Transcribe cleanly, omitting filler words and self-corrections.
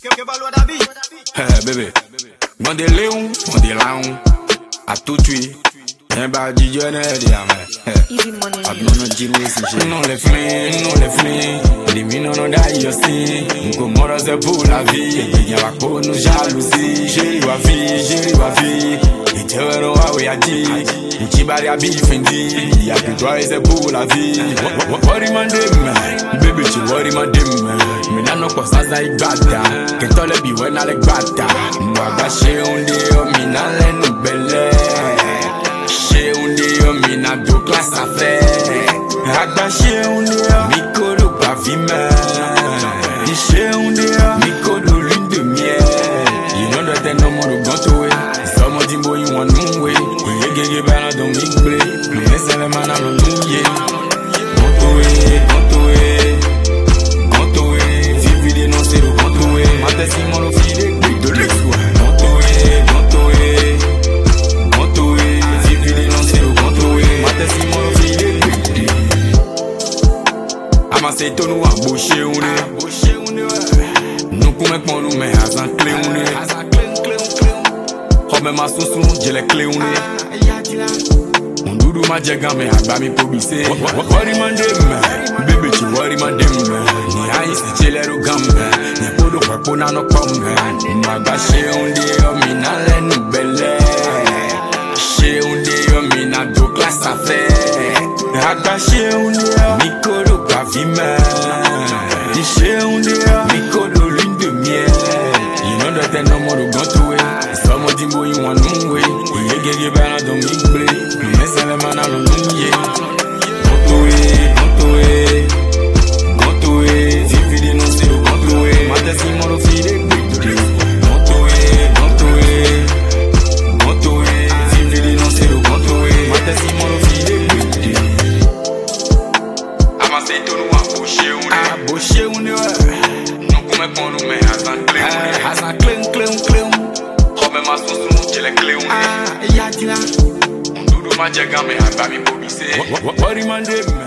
Bébé, mandez léon, mandez laon, à tout tuer. Un bar du jeune non les flingues, les minons non d'ailleurs comment c'est pour la vie, il y a pas pour nous jalousie, chérie wa vie, et tu veux nous avoir à dire, ou tu vas à bifendi, il y a que toi et c'est pour la vie. Worry man dem, baby tu worry man dem, mais non pas ça ça y gata, que toi le biwe na le gata, moi gâcher on dit oh mina le nous belle. Mina do classe à faire Agbaché on est Miko do paviment Diché on est Miko do lune de miel You know that they no more to go to it Some of them boy you want no way You get better don't make play Me say le man alone yeah Gonto it Vivi de non zero gonto it Mate si moro fide de l'exploit Amassé ton ou embauché on est nous comme pour nous mais à un clé on est oh même ma sauce j'ai les clés on est on doudou ma jega mais à bas mi pobissé worry man dem bébé tu worry man dem ni aïe si tu les rogam ni podo pour na no comme ma gâché on dit oh mina les nous belle chez on dit oh mina do classe à faire agbaché on est Miko do paviment Diché on est Miko do lune de miel You know that they no more to go to it Some of them boy you want no way You get better don't make play Me say le man alone Gonto it Vivi de non zero gonto it Mate si moro fide Vivi de non zero gonto it Mate si moro fide Amassé tout nous embauché on est nous comme pour nous mais à un clé oh même ma sauce j'ai les clés on est on doudou ma jega mais à bas mi pobissé worry man dem